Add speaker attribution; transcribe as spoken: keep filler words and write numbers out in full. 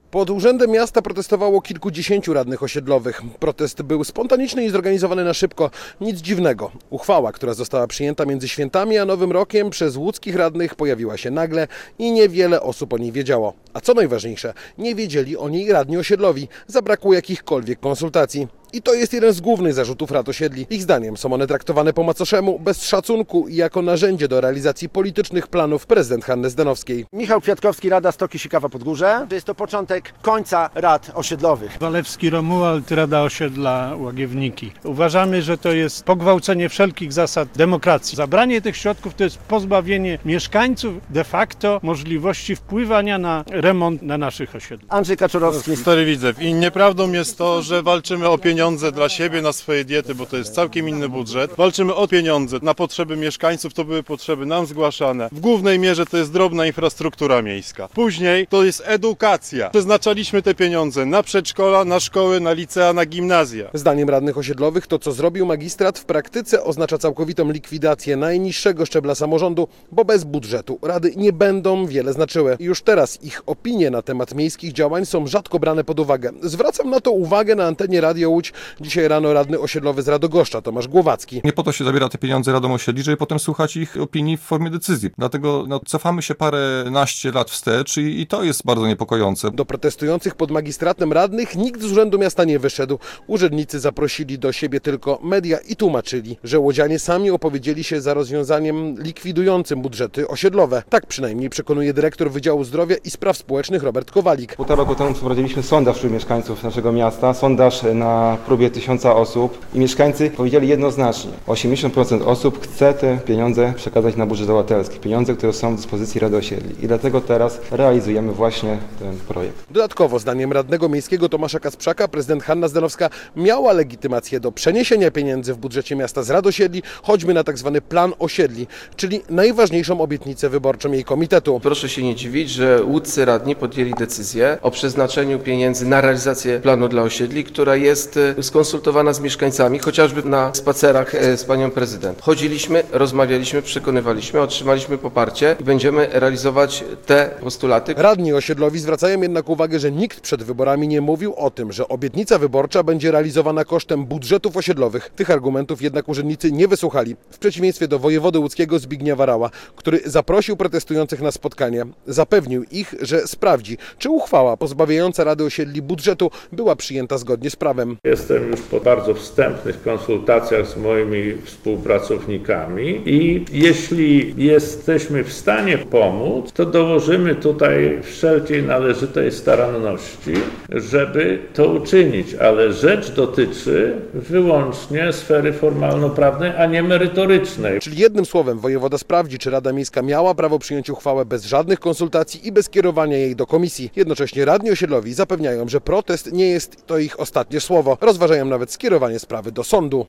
Speaker 1: Pod urzędem miasta protestowało kilkudziesięciu radnych osiedlowych. Protest był spontaniczny i zorganizowany na szybko. Nic dziwnego. Uchwała, która została przyjęta między świętami a Nowym Rokiem przez łódzkich radnych, pojawiła się nagle i niewiele osób o niej wiedziało. A co najważniejsze, nie wiedzieli o niej radni osiedlowi. Zabrakło jakichkolwiek konsultacji. I to jest jeden z głównych zarzutów rad osiedli. Ich zdaniem są one traktowane po macoszemu, bez szacunku i jako narzędzie do realizacji politycznych planów prezydent Hanny Zdanowskiej.
Speaker 2: Michał Kwiatkowski, Rada Stoki Sikawa Podgórze. To jest to początek końca rad osiedlowych.
Speaker 3: Walewski Romuald, Rada Osiedla Łagiewniki. Uważamy, że to jest pogwałcenie wszelkich zasad demokracji. Zabranie tych środków to jest pozbawienie mieszkańców de facto możliwości wpływania na remont na naszych osiedlach.
Speaker 2: Andrzej Kaczorowski.
Speaker 4: Stary Widzew. I nieprawdą jest to, że walczymy o pieniądze dla siebie, na swoje diety, bo to jest całkiem inny budżet. Walczymy o pieniądze na potrzeby mieszkańców, to były potrzeby nam zgłaszane. W głównej mierze to jest drobna infrastruktura miejska. Później to jest edukacja. Przeznaczaliśmy te pieniądze na przedszkola, na szkoły, na licea, na gimnazja.
Speaker 1: Zdaniem radnych osiedlowych to, co zrobił magistrat, w praktyce oznacza całkowitą likwidację najniższego szczebla samorządu, bo bez budżetu rady nie będą wiele znaczyły. Już teraz ich opinie na temat miejskich działań są rzadko brane pod uwagę. Zwracam na to uwagę na antenie Radio Łódź dzisiaj rano radny osiedlowy z Radogoszcza, Tomasz Głowacki.
Speaker 5: Nie po to się zabiera te pieniądze radom osiedli, żeby potem słuchać ich opinii w formie decyzji. Dlatego no, cofamy się paręnaście lat wstecz i, i to jest bardzo niepokojące.
Speaker 1: Do protestujących pod magistratem radnych nikt z urzędu miasta nie wyszedł. Urzędnicy zaprosili do siebie tylko media i tłumaczyli, że łodzianie sami opowiedzieli się za rozwiązaniem likwidującym budżety osiedlowe. Tak przynajmniej przekonuje dyrektor Wydziału Zdrowia i Spraw Społecznych Robert Kowalik.
Speaker 6: Półtora roku temu przeprowadziliśmy sondaż wśród mieszkańców naszego miasta. Sondaż na próbie tysiąca osób i mieszkańcy powiedzieli jednoznacznie. osiemdziesiąt procent osób chce te pieniądze przekazać na budżet obywatelski. Pieniądze, które są w dyspozycji Rady Osiedli. I dlatego teraz realizujemy właśnie ten projekt.
Speaker 1: Dodatkowo, zdaniem radnego miejskiego Tomasza Kasprzaka, prezydent Hanna Zdanowska miała legitymację do przeniesienia pieniędzy w budżecie miasta z rad osiedli, choćby na tzw. plan osiedli, czyli najważniejszą obietnicę wyborczą jej komitetu.
Speaker 7: Proszę się nie dziwić, że łódzcy radni podjęli decyzję o przeznaczeniu pieniędzy na realizację planu dla osiedli, która jest skonsultowana z mieszkańcami, chociażby na spacerach z panią prezydent. Chodziliśmy, rozmawialiśmy, przekonywaliśmy, otrzymaliśmy poparcie i będziemy realizować te postulaty.
Speaker 1: Radni osiedlowi zwracają jednak uwagę, że nikt przed wyborami nie mówił o tym, że obietnica wyborcza będzie realizowana kosztem budżetów osiedlowych. Tych argumentów jednak urzędnicy nie wysłuchali, w przeciwieństwie do wojewody łódzkiego Zbigniewa Rała, który zaprosił protestujących na spotkanie. Zapewnił ich, że sprawdzi, czy uchwała pozbawiająca Rady Osiedli budżetu była przyjęta zgodnie z prawem.
Speaker 8: Jestem już po bardzo wstępnych konsultacjach z moimi współpracownikami i jeśli jesteśmy w stanie pomóc, to dołożymy tutaj wszelkiej należytej staranności, żeby to uczynić, ale rzecz dotyczy wyłącznie sfery formalno-prawnej, a nie merytorycznej.
Speaker 1: Czyli jednym słowem wojewoda sprawdzi, czy Rada Miejska miała prawo przyjąć uchwałę bez żadnych konsultacji i bez kierowania jej do komisji. Jednocześnie radni osiedlowi zapewniają, że protest nie jest to ich ostatnie słowo. Rozważają nawet skierowanie sprawy do sądu.